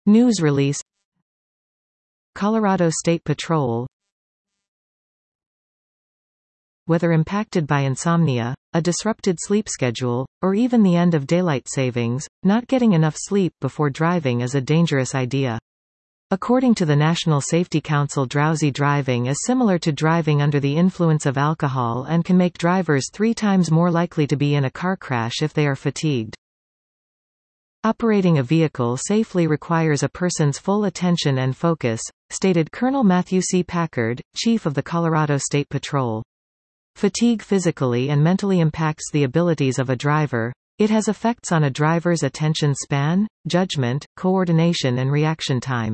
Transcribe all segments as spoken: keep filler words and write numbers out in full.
News release. Colorado State Patrol. Whether impacted by insomnia, a disrupted sleep schedule, or even the end of daylight savings, not getting enough sleep before driving is a dangerous idea. According to the National Safety Council, drowsy driving is similar to driving under the influence of alcohol and can make drivers three times more likely to be in a car crash if they are fatigued. Operating a vehicle safely requires a person's full attention and focus, stated Colonel Matthew C. Packard, Chief of the Colorado State Patrol. Fatigue physically and mentally impacts the abilities of a driver. It has effects on a driver's attention span, judgment, coordination and reaction time.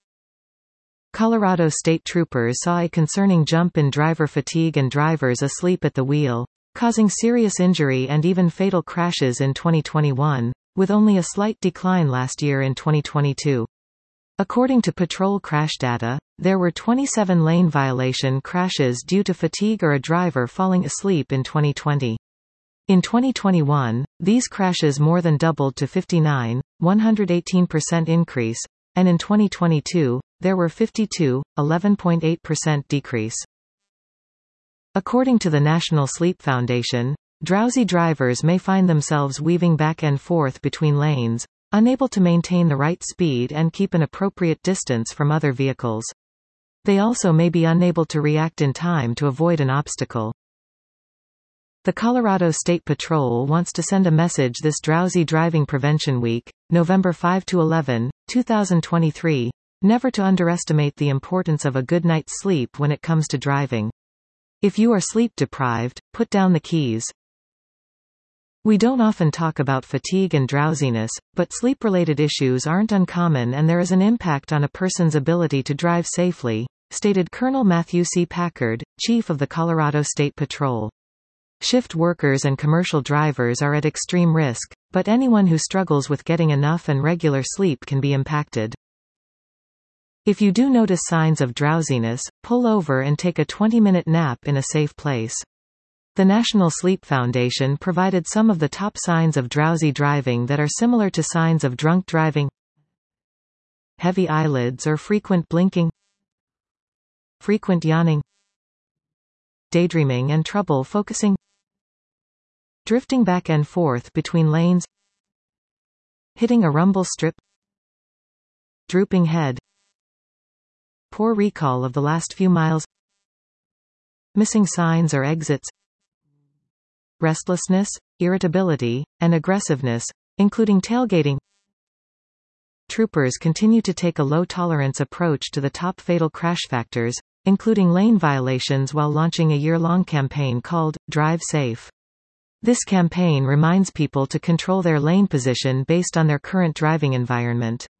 Colorado state troopers saw a concerning jump in driver fatigue and drivers asleep at the wheel, causing serious injury and even fatal crashes in twenty twenty-one, with only a slight decline last year in twenty twenty-two. According to patrol crash data, there were twenty-seven lane violation crashes due to fatigue or a driver falling asleep in twenty twenty. In twenty twenty-one, these crashes more than doubled to fifty-nine, one hundred eighteen percent increase, and in twenty twenty-two, there were fifty-two, eleven point eight percent decrease. According to the National Sleep Foundation, drowsy drivers may find themselves weaving back and forth between lanes, unable to maintain the right speed and keep an appropriate distance from other vehicles. They also may be unable to react in time to avoid an obstacle. The Colorado State Patrol wants to send a message this Drowsy Driving Prevention Week, November fifth to eleventh, two thousand twenty-three, never to underestimate the importance of a good night's sleep when it comes to driving. If you are sleep deprived, put down the keys. We don't often talk about fatigue and drowsiness, but sleep-related issues aren't uncommon and there is an impact on a person's ability to drive safely, stated Colonel Matthew C. Packard, Chief of the Colorado State Patrol. Shift workers and commercial drivers are at extreme risk, but anyone who struggles with getting enough and regular sleep can be impacted. If you do notice signs of drowsiness, pull over and take a twenty-minute nap in a safe place. The National Sleep Foundation provided some of the top signs of drowsy driving that are similar to signs of drunk driving: heavy eyelids or frequent blinking, frequent yawning, daydreaming and trouble focusing, drifting back and forth between lanes, hitting a rumble strip, drooping head, poor recall of the last few miles, missing signs or exits, restlessness, irritability, and aggressiveness, including tailgating. Troopers continue to take a low-tolerance approach to the top fatal crash factors, including lane violations, while launching a year-long campaign called Drive Safe. This campaign reminds people to control their lane position based on their current driving environment.